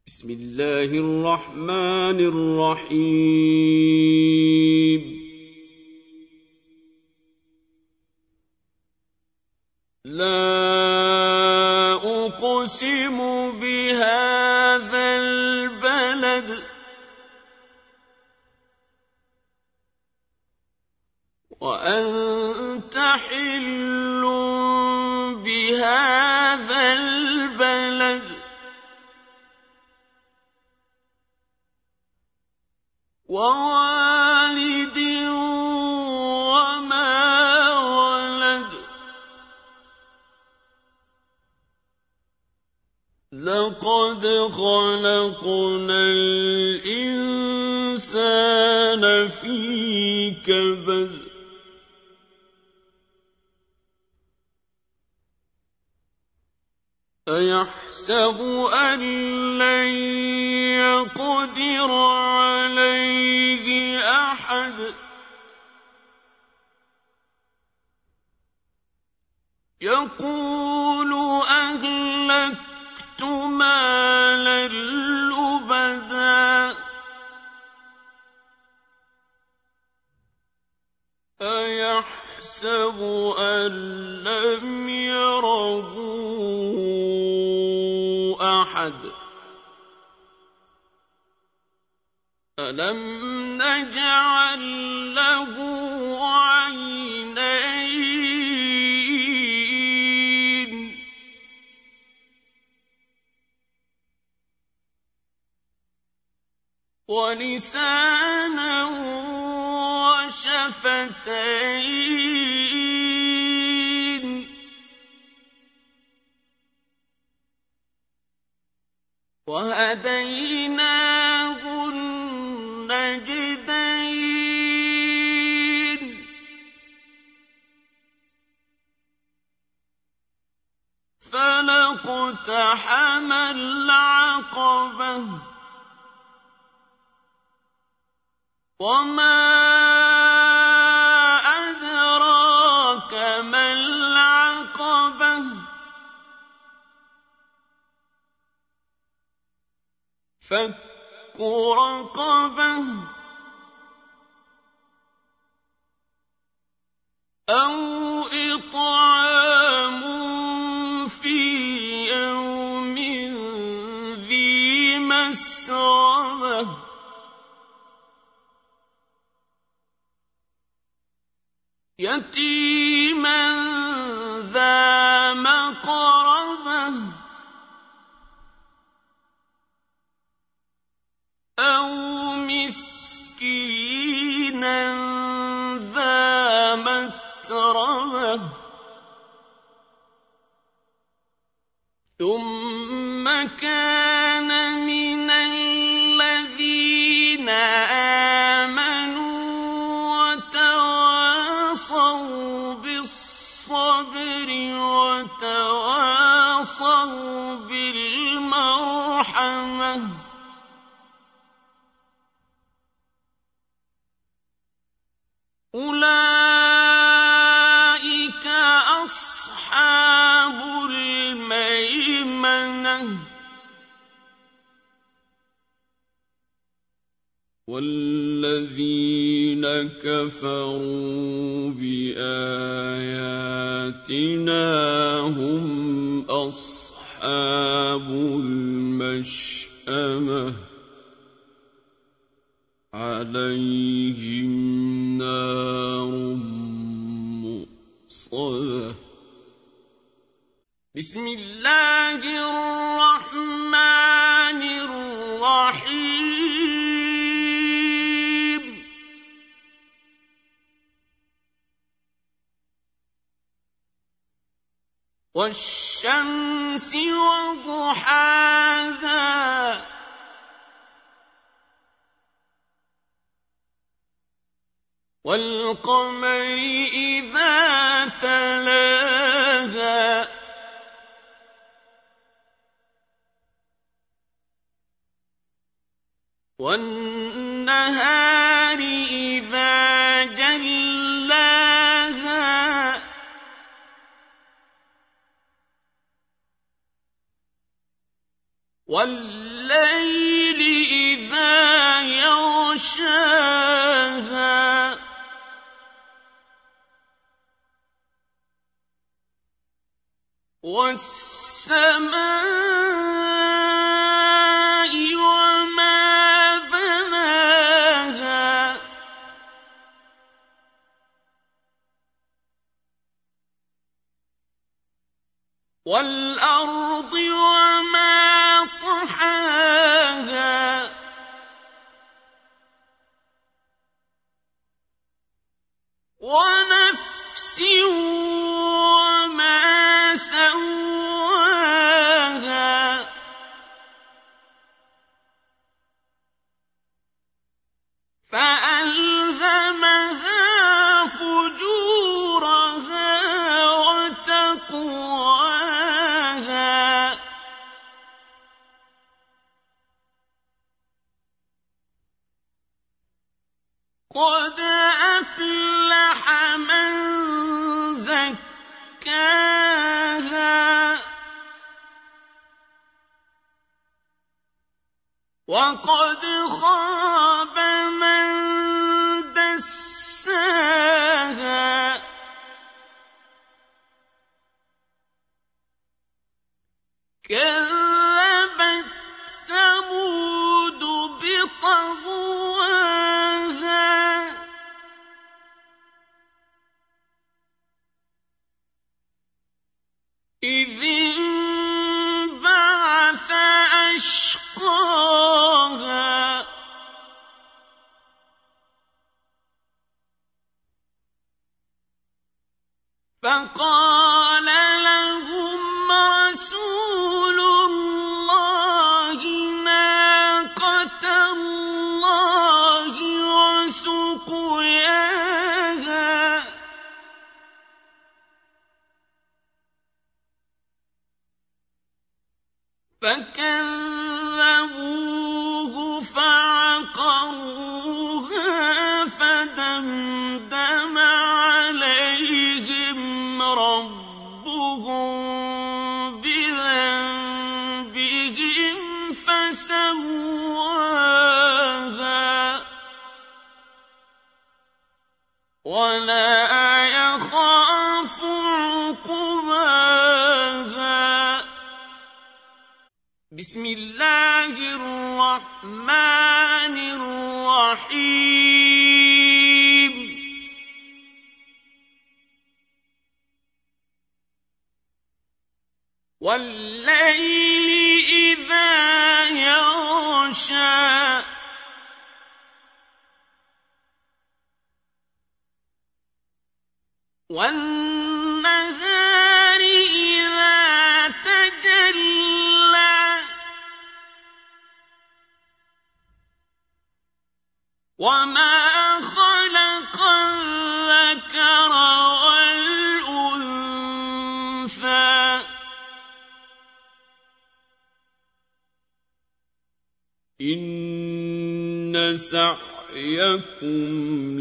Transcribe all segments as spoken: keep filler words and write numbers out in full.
بسم الله الرحمن الرحيم. لا أقسم بهذا البلد وأنت حل بهذا البلد ووالد وما ولد لقد خلقنا الإنسان في كبد أيحسب أن لن يقدر عليه أحد يقول أهلكت مالا لبدا أيحسب أن لم يره أحد ألم نجعل له عينين ولسانا وشفتين وهديناه النجدين فلاقتحم العقبة وما أدراك ما العقبة فك رقبة أو إطعام في يوم ذي مسغبة يتيما ذا مقربة أو مسكينا ذا متربة ثم كان من الذين آمنوا وتواصوا بالصبر وتواصوا بالمرحمة أولئك أصحاب الميمنة والذين كفروا بآياتنا هم أصحاب المشأمة عليهم نار مؤصدة. بسم الله الرحمن الرحيم. والشمس وضحاها والقمر إذا تلاها والنهار إذا جلاها والليل وَاللَّيْلِ إِذَا يَغْشَاهَا وَالسَّمَاءِ وَمَا بَنَاهَا وَالْأَرْضِ وَمَا طَحَاهَا وَنَفْسٍ وَمَا سَوَّاهَا فَأَلْهَمَهَا فُجُورَهَا وَتَقْوَاهَا قَدْ أَفْلَحَ مَن زَكَّاهَا وَقَدْ خَابَ مَن دَسَّاهَا كَذَّبَتْ ثَمُودُ بِطَغْوَاهَا إِذِ انبَعَثَ أَشْقَاهَا فَقَالَ لَهُمْ رَسُولُ اللَّهِ نَاقَةَ اللَّهِ وَسُقْيَاهَا فَكَذَّبُوهُ فَعَقَرُوهَا فَدَمْدَمَ عَلَيْهِمْ رَبُّهُم بِذَنبِهِمْ فَسَوَّاهَا وَلَا يَخَافُ عُقْبَاهَا بسم الله الرحمن الرحيم وَاللَّيْلِ إِذَا يَغْشَىٰ وَالنَّهَارِ إِذَا تَجَلَّىٰ وَمَا خَلَقَ الذَّكَرَ وَالْأُنثَىٰ إِنَّ سَعْيَكُمْ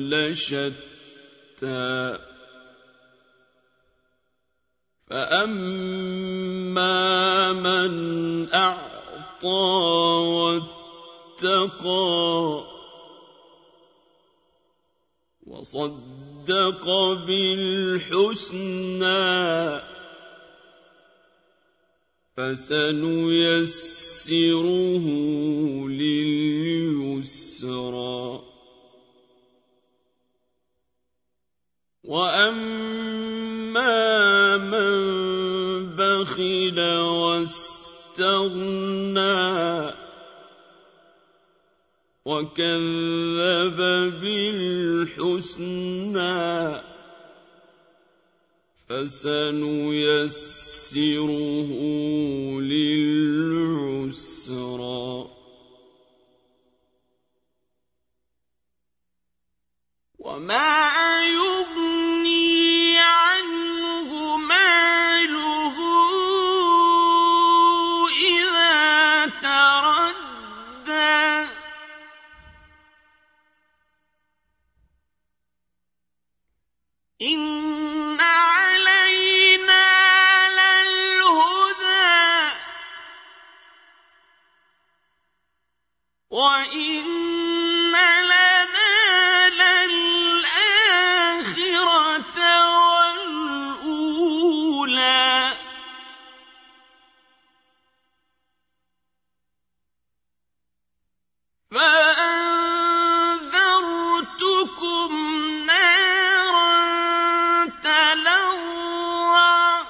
لَشَتَّىٰ فَأَمَّا مَنْ أَعْطَىٰ وَاتَّقَىٰ وَصَدَّقَ بِالْحُسْنَىٰ فَسَنُيَسِّرُهُ لِلْيُسْرَىٰ وَأَمَّا مَن بَخِلَ وَاسْتَغْنَىٰ وَكَذَّبَ بِالْحُسْنَىٰ فَسَنُيَسِّرُهُ لِلْعُسْرَىٰ وَمَا يُغْنِي عَنْهُ مَالُهُ إِذَا تَرَدَّىٰ إِنَّ عَلَيْنَا لَلْهُدَىٰ وَإِنَّ لَنَا لَلْآخِرَةَ وَالْأُولَىٰ فَأَنذَرْتُكُمْ نَارًا تَلَظَّىٰ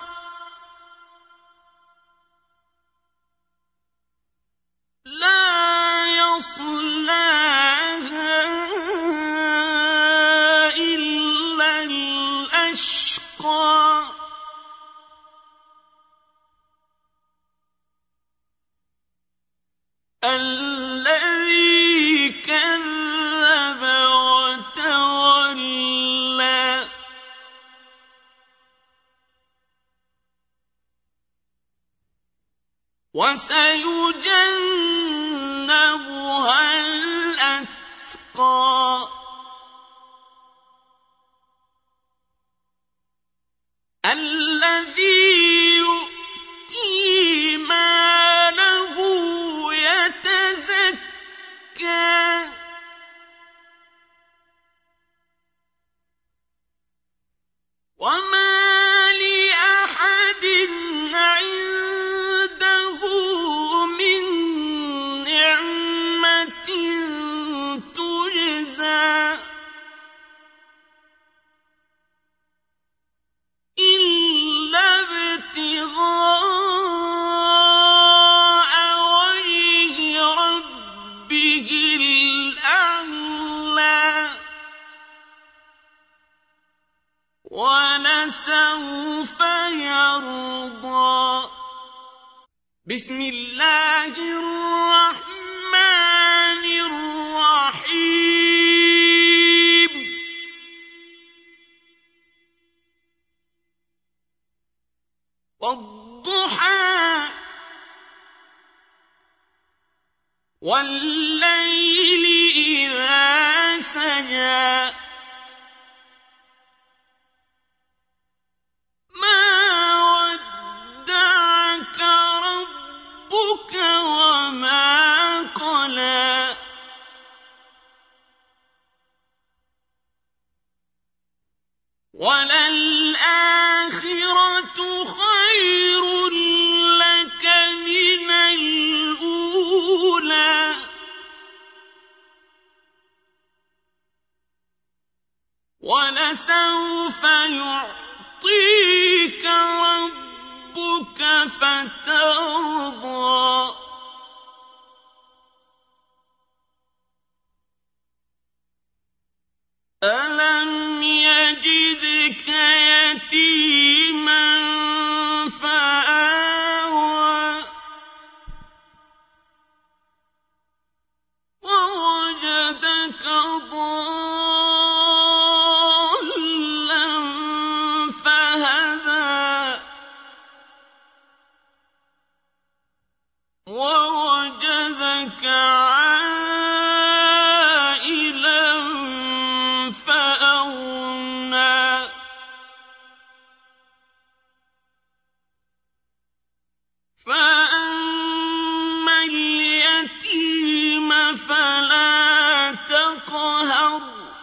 لَا يَصْلَاهَا إِلَّا الْأَشْقَى الَّذِي كَذَّبَ وَتَوَلَّىٰ وَسَيُجَنَّبُهَا الْأَتْقَى الَّذِي يُؤْتِي مَالَهُ يَتَزَكَّىٰ وَمَا لِأَحَدٍ عِندَهُ مِن نِّعْمَةٍ تُجْزَىٰ إِلَّا ابْتِغَاءَ وَجْهِ رَبِّهِ الْأَعْلَىٰ وَلَسَوْفَ يَرْضَىٰ بسم الله الرحمن الرحيم وَالضُّحَىٰ وَاللَّيْلِ إِذَا سَجَىٰ مَا وَدَّعَكَ رَبُّكَ وَمَا قَلَىٰ وَلَلْآخِرَةُ خَيْرٌ لَّكَ مِنَ الْأُولَىٰ وَلَسَوْفَ يُعْطِيكَ رَبُّكَ فَتَرْضَىٰ أَلَمْ يَجِدْكَ يَتِيمًا فَآوَىٰ وَوَجَدَكَ ضَالًّا فَهَدَىٰ وَوَجَدَكَ عَائِلًا فَأَغْنَىٰ فَأَمَّا الْيَتِيمَ فَلَا تَقْهَرْ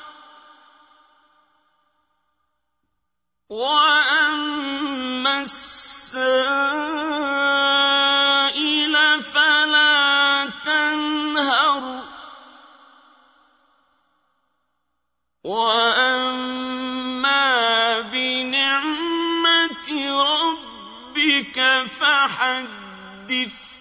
وَأَمَّا السَّائِلَ فَلَا تَنْهَرْ وَأَمَّا بِنِعْمَةِ رَبِّكَ فَحَدِّثْ